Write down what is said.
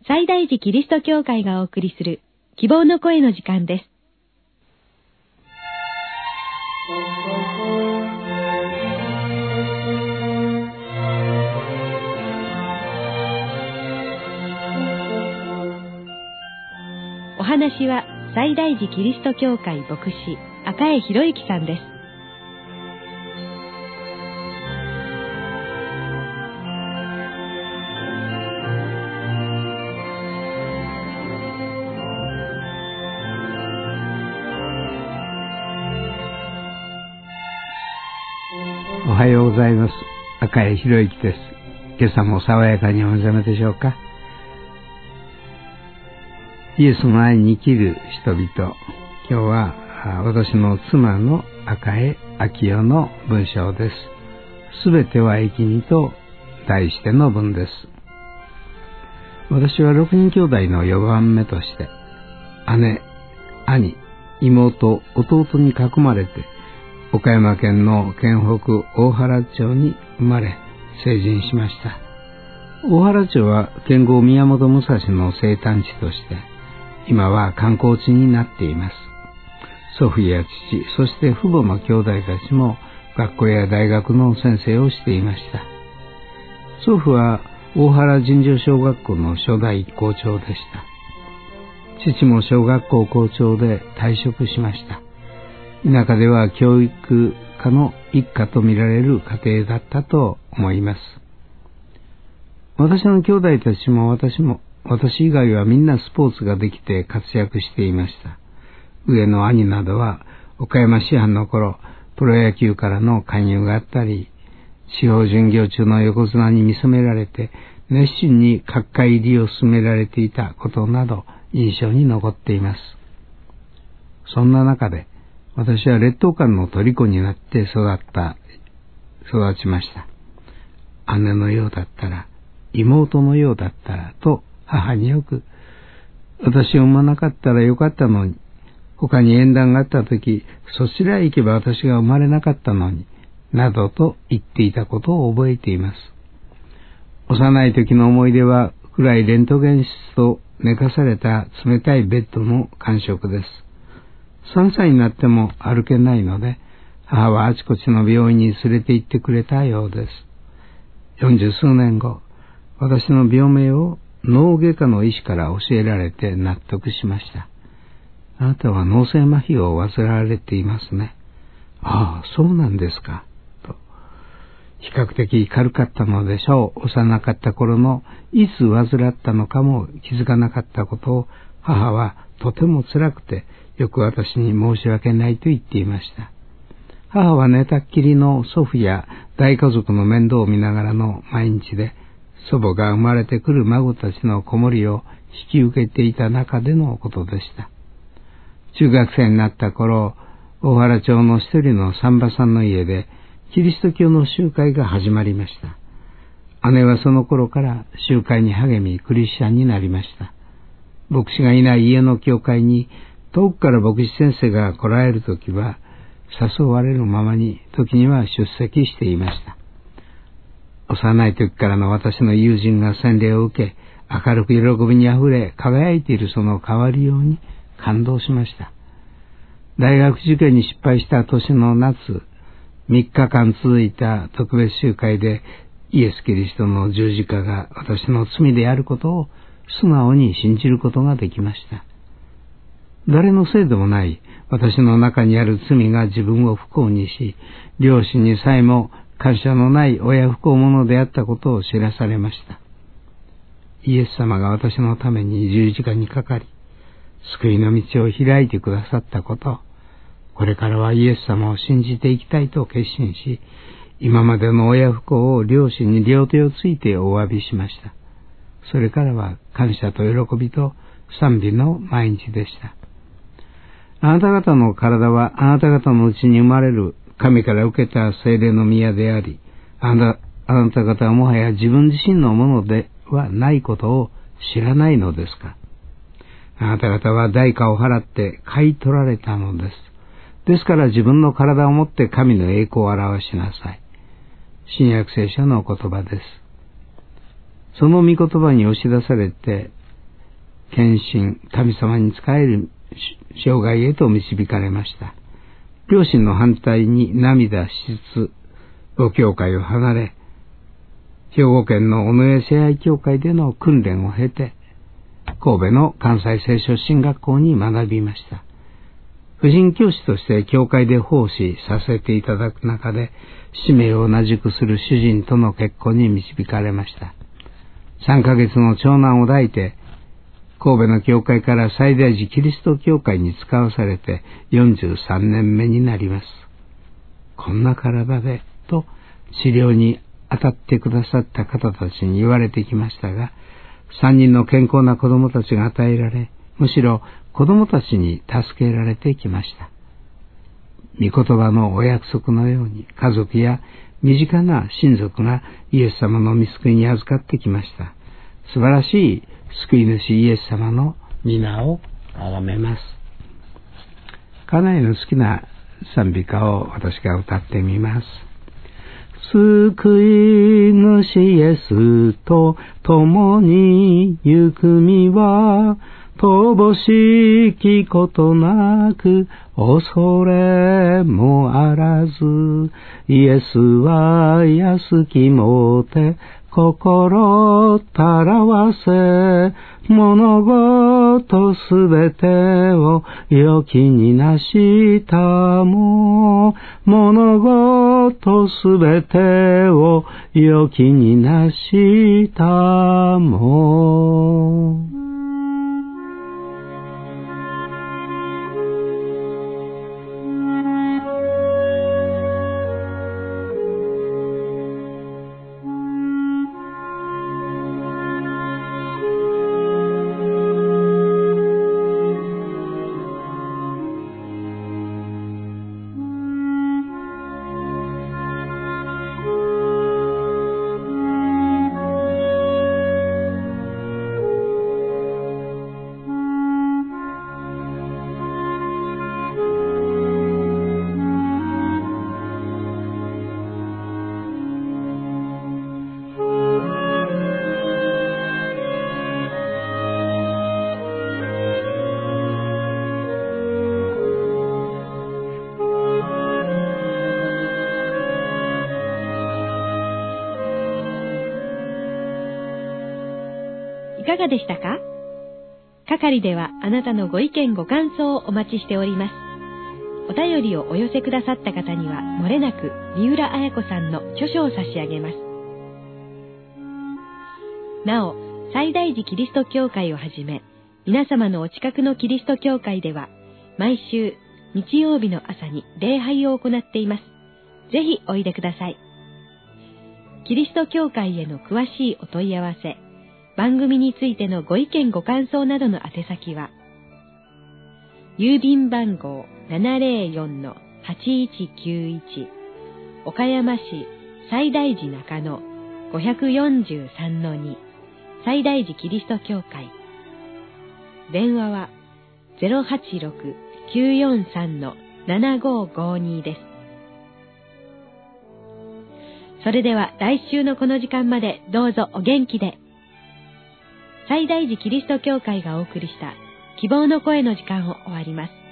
西大寺キリスト教会がお送りする希望の声の時間です。お話は西大寺キリスト教会牧師赤江博之さんです。 おはようございます。赤江博之です。今朝も爽やかにお目覚めでしょうか。イエスの愛に生きる人々。今日は私の妻の赤江昭代の文章です。すべては益にと題しての文です。私は6人兄弟の4番目として、姉、兄、妹、弟に囲まれて、岡山県の県北大原町に生まれ成人しました。大原町は剣豪宮本武蔵の生誕地として今は観光地になっています。祖父や父、そして父母の兄弟たちも学校や大学の先生をしていました。祖父は大原尋常小学校の初代校長でした。父も小学校校長で退職しました。田舎では教育家の一家と見られる家庭だったと思います。私の兄弟たちも私以外はみんなスポーツができて活躍していました。上の兄などは岡山師範の頃、プロ野球からの勧誘があったり、地方巡業中の横綱に見初められて熱心に角界入りを進められていたことなど印象に残っています。そんな中で私は劣等感の虜になって育ちました。姉のようだったら、妹のようだったらと母によく、私を産まなかったらよかったのに、他に縁談があったとき、そちらへ行けば私が生まれなかったのに、などと言っていたことを覚えています。幼い時の思い出は、暗いレントゲン室と寝かされた冷たいベッドの感触です。3歳になっても歩けないので、母はあちこちの病院に連れて行ってくれたようです。40数年後、私の病名を脳外科の医師から教えられて納得しました。あなたは脳性麻痺を患われていますね。ああ、そうなんですか。と。比較的軽かったのでしょう。幼かった頃のいつ患ったのかも気づかなかったことを母はとても辛くて、よく私に申し訳ないと言っていました。母は寝たっきりの祖父や大家族の面倒を見ながらの毎日で、祖母が生まれてくる孫たちの子守りを引き受けていた中でのことでした。中学生になった頃、大原町の一人の産婆さんの家でキリスト教の集会が始まりました。姉はその頃から集会に励みクリスチャンになりました。牧師がいない家の教会に遠くから牧師先生が来られるときは誘われるままに時には出席していました。幼い時からの私の友人が洗礼を受け、明るく喜びにあふれ輝いているその変わりように感動しました。大学受験に失敗した年の夏、3日間続いた特別集会でイエス・キリストの十字架が私の罪であることを素直に信じることができました。誰のせいでもない私の中にある罪が自分を不幸にし、両親にさえも感謝のない親不孝者であったことを知らされました。イエス様が私のために十字架にかかり、救いの道を開いてくださったこと、これからはイエス様を信じていきたいと決心し、今までの親不孝を両親に両手をついてお詫びしました。それからは感謝と喜びと賛美の毎日でした。あなた方の体はあなた方のうちに生まれる神から受けた聖霊の宮であり、あなた方はもはや自分自身のものではないことを知らないのですか。あなた方は代価を払って買い取られたのです。ですから自分の体をもって神の栄光を表しなさい。新約聖書の言葉です。その御言葉に押し出されて、 献身、神様に仕える生涯へと導かれました。両親の反対に涙しつつ、母教会を離れ、兵庫県の尾上聖愛教会での訓練を経て、神戸の関西聖書神学校に学びました。婦人教師として教会で奉仕させていただく中で、使命を同じくする主人との結婚に導かれました。3ヶ月の長男を抱いて、神戸の教会から西大寺キリスト教会に使わされて43年目になります。こんな体でと治療に当たってくださった方たちに言われてきましたが、3人の健康な子供たちが与えられ、むしろ子供たちに助けられてきました。御言葉のお約束のように、家族や身近な親族がイエス様の御救いに預かってきました。素晴らしい救い主イエス様の皆を崇めます。家内の好きな賛美歌を私が歌ってみます。救い主イエスと共に行く身は、乏しきことなく恐れもあらず、イエスは安きもて心たらわせ、物事すべてを良きになしたも、物事すべてを良きになしたも。 いかがでしたか？係ではあなたのご意見ご感想をお待ちしております。お便りをお寄せくださった方にはもれなく三浦綾子さんの著書を差し上げます。なお、西大寺キリスト教会をはじめ、皆様のお近くのキリスト教会では、毎週日曜日の朝に礼拝を行っています。ぜひおいでください。キリスト教会への詳しいお問い合わせ、番組についてのご意見ご感想などの宛先は、郵便番号 704-8191 岡山市西大寺中野 543-2 西大寺キリスト教会。電話は 086-943-7552 です。それでは来週のこの時間までどうぞお元気で。西大寺キリスト教会がお送りした希望の声の時間を終わります。